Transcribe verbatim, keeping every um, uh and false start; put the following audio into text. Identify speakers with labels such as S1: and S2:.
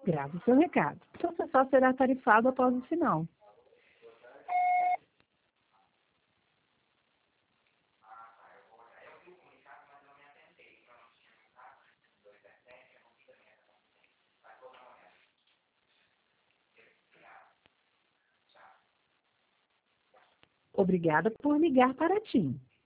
S1: Grave seu recado. Seu acessório será tarifado após o sinal. Obrigada por ligar para a TIM.